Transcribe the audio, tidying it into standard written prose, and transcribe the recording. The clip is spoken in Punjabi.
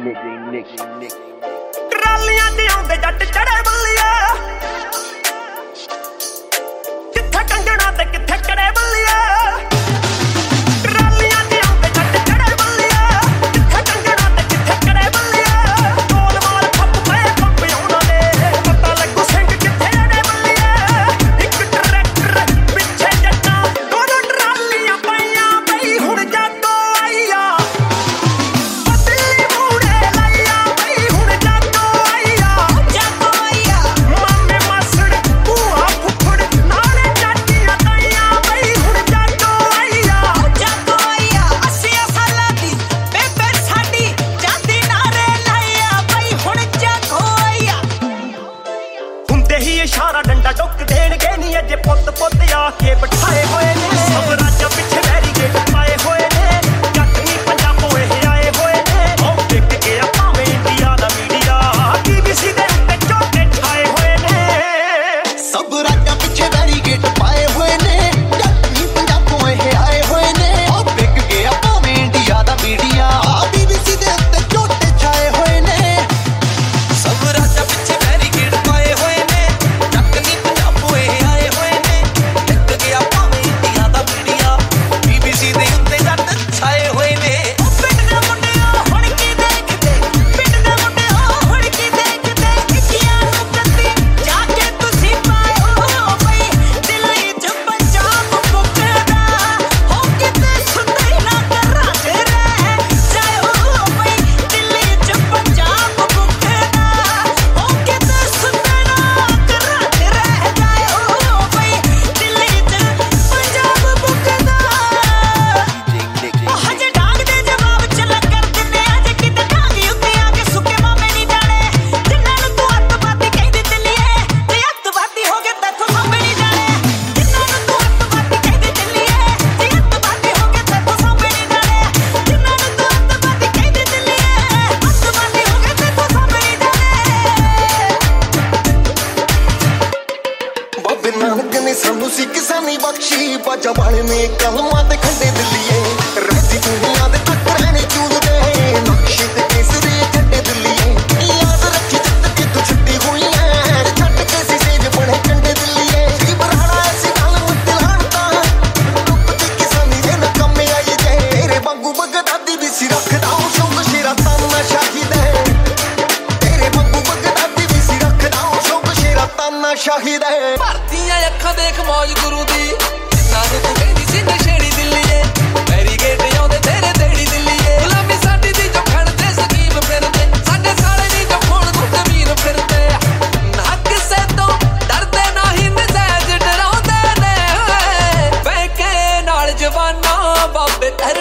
ਟਰਾਲੀਆਂ ਤੇ ਆਉਂਦੇ ਜੱਟ ਚੜੇ ਬੱਲੀਆ, ਕਿੱਥੇ ਕੰਗਣਾ ਤੇ ਕਿੱਥੇ ਕੜੇ ਬੱਲੀਆ। ਟਰਾਲੀਆਂ ਤੇ ਆਉਂਦੇ ਜੱਟ ਚੜੇ ਬੱਲੀਆ, ਕਿੱਥੇ ਕੰਗਣਾ ਤੇ ਕਿੱਥੇ ਕੜੇ ਬੱਲੀਆ। ਗੋਲ ਮਾਲ ਖੱਪ ਪਏ ਖੱਪ ਉਹਨਾਂ ਦੇ, ਪਤਾ ਲੱਗੂ ਸਿੰਘ ਕਿੱਥੇ ਅੜੇ ਬੱਲੀਆ। ਇੱਕ ਟਰੈਕਟਰ ਪਿੱਛੇ ਜੱਟਾਂ, ਦੋਨੋਂ ਟਰਾਲੀਆਂ ਪਈਆਂ ਬਈ ਹੁਣ ਜਾਗੋ ਆਈਆ। ਇਸ਼ਾਰਾ ਡੰਡਾ ਟੁੱਕ ਦੇਣਗੇ ਨੀ ਅਜੇ ਪੁੱਤ ਪੁੱਤ ਆ ਕੇ ਬਿਠਾਏ ਹੋਏ ਨੇ। ਸਭ ਰਾਜਾਂ ਪਿੱਛੇ ਬੈਰੀਕੇਡ ਪਾਏ ਹੋਏ ਨੇ, ਜੱਟ ਨੀ ਪੰਜਾਬੋਂ ਇਹ ਆਏ ਹੋਏ ਨੇ। ਉਹ ਵਿਕ ਗਿਆ ਭਾਵੇਂ ਇੰਡੀਆ ਦਾ ਮੀਡੀਆ, BBC ਦੇ ਉੱਤੇ ਝੋਟੇ ਛਾਏ ਹੋਏ ਨੇ। ਸਭ ਰਾਜਾਂ ਪਿੱਛੇ ਬੈਰੀਕੇਡ ਪਾਏ ਹੋਏ ਨੇ, ਜੱਟ ਨੀ ਪੰਜਾਬੋਂ ਇਹ ਆਏ ਹੋਏ ਨੇ। ਉਹ ਵਿਕ ਗਿਆ ਭਾਵੇਂ ਇੰਡੀਆ ਦਾ ਮੀਡੀਆ, BBC ਦੇ ਉੱਤੇ ਝੋਟੇ ਛਾਏ ਹੋਏ ਨੇ। ਸਭ ਰਾਜਾਂ ਪਿੱਛੇ ਬੈਰੀਕੇਡ ਪਾਏ ਹੋਏ ਨੇ, ਨਾਨਕ ਨੇ ਸਾਨੂੰ ਸੀ ਕਿਸਾਨੀ ਬਖਸ਼ੀ। ਬਾਜਾ ਵਾਲੇ ਨੇ ਕਲਮਾਂ ਤੇ ਖੰਡੇ ਦਿੱਲੀਏ, ਰਾਜੀ ਦੁਨੀਆ ਦੇ ਟੱਕਰਾਂ ਚੂਲਦੇ ਨਕਸ਼ੇ ਤੇ ਕੇਸਰੀ ਝੰਡੇ ਦਿੱਲੀਏ। ਯਾਦ ਰੱਖੀ ਜਿੱਤ ਕੇ ਤੂੰ ਛੁੱਟੀ ਹੋਈ ਐ, ਛੱਡ ਕੇ ਸੀ ਸੇਜ ਬਣੇ ਕੰਡੇ ਦਿੱਲੀਏ। ਜੀ ਬਰਾੜਾ ਐਸੀ ਗੱਲ ਮੁੱਤੇ ਲਾਣਤਾ, ਡੁੱਬਦੀ ਕਿਸਾਨੀ ਦੇ ਨਕਮੇ ਆਈ ਜੇ। ਤੇਰੇ ਵਾਂਗੂ ਬਗਦਾਦੀ ਵੀ ਸੀ ਰੱਖਦਾ ਸ਼ੌਕ ਸ਼ੇਰਾ ਤਾਨਾ ਸ਼ਾਹੀ ਦੇ। ਤੇਰੇ ਵਾਂਗੂ ਬਗਦਾਦੀ ਵੀ ਸੀ ਰੱਖਦਾ ਸ਼ੌਕ ਸ਼ੇਰਾ ਤਾਨਾ ਸ਼ਾਹੀ ਦੇ। ਅੱਖਾਂ ਦੇਖ ਮੌਜ ਗੁਰੂ ਦੀ, ਜਿੰਨਾ ਨੂੰ ਤੂੰ ਕਹਿੰਦੀ ਸੀ ਨਸ਼ੇੜੀ ਦਿੱਲੀਏ। ਬੈਰੀਕੇਡ ਆਉਂਦੇ ਤੇਰੇ ਤੇੜੀ ਦਿੱਲੀਏ। ਗੁਲਾਮੀ ਸਾਡੀ ਦੀ ਜੋ ਖੜਦੇ ਸਕੀਮ ਫਿਰਦੇ, ਸਾਡੇ ਸਾਲੇ ਦੀ ਜੋ ਖੋਣ ਨੂੰ ਜ਼ਮੀਨ ਫਿਰਦੇ। ਨਾ ਕਿਸੇ ਤੋਂ ਡਰਦੇ ਨਾ ਹੀ ਨਜ਼ਾਇਜ਼ ਡਰਾਉਂਦੇ ਨੇ, ਬੈਂਕੇ ਨਾਲ ਜਵਾਨਾਂ ਬਾਬੇ